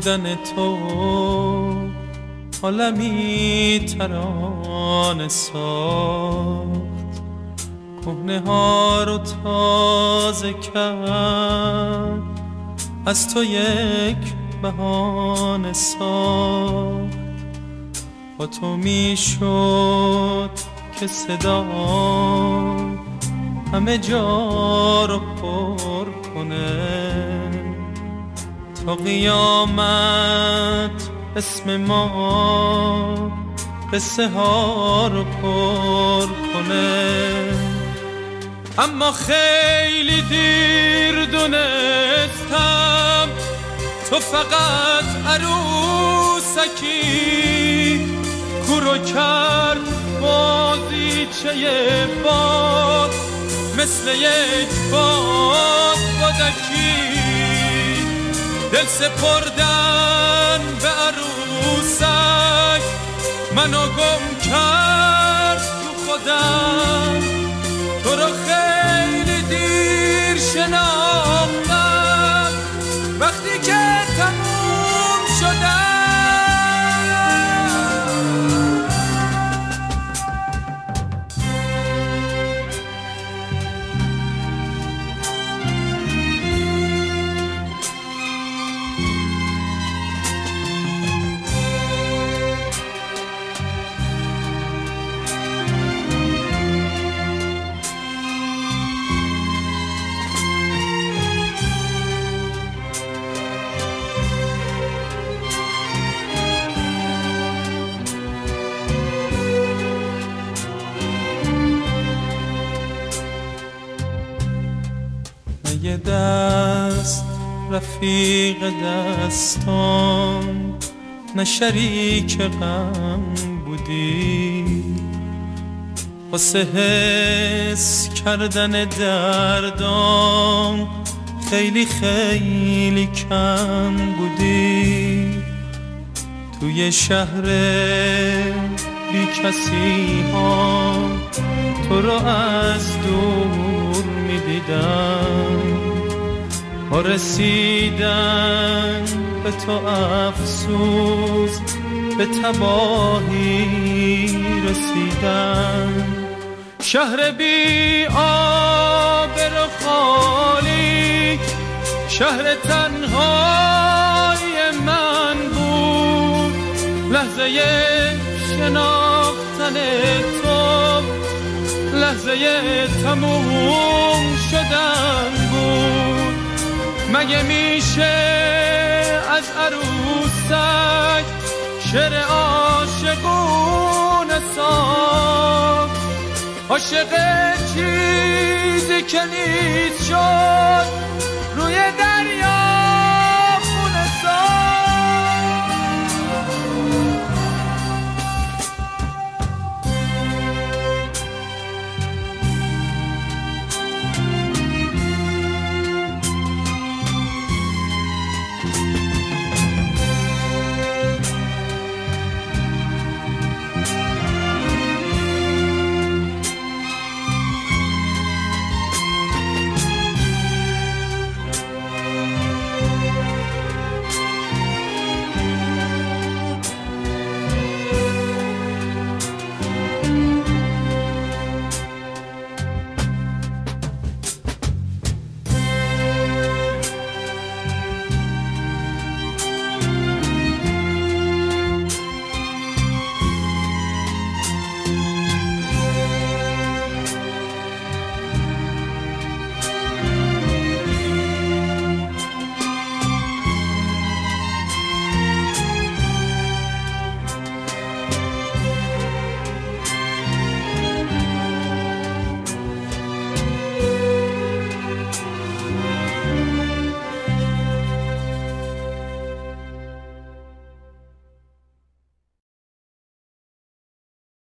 بودن تو عالمی ترانه ساخت، کهنه ها رو تازه کرد، از تو یک بهانه ساخت. با تو میشد که صدا همه جا رو پر کنه، تا قیامت اسم ما قصه ها رو پر کنه. اما خیلی دیر دونستم تو فقط عروسکی، کورو کرد بازیچه باد مثل یک باد بادکی. دل سپردن به عروسک منو گم کرد تو خودم، تو رو خیلی دیر شناختم وقتی که تموم شدم. یه دست رفیق دستان، نه شریک غم بودی، واسه حس کردن دردام خیلی خیلی کم بودی. توی شهر بی کسی ها تو رو از دور می دیدم، با رسیدن به تو افسوس به تباهی رسیدم. شهر بی آبر و خالی شهر تنهای من بود، لحظه شناختن تو لحظه تموم شدن بود. مگه میشه از عروسک شعر عاشقونه ساخت؟ عاشق چیزی که نیست شد روی دریا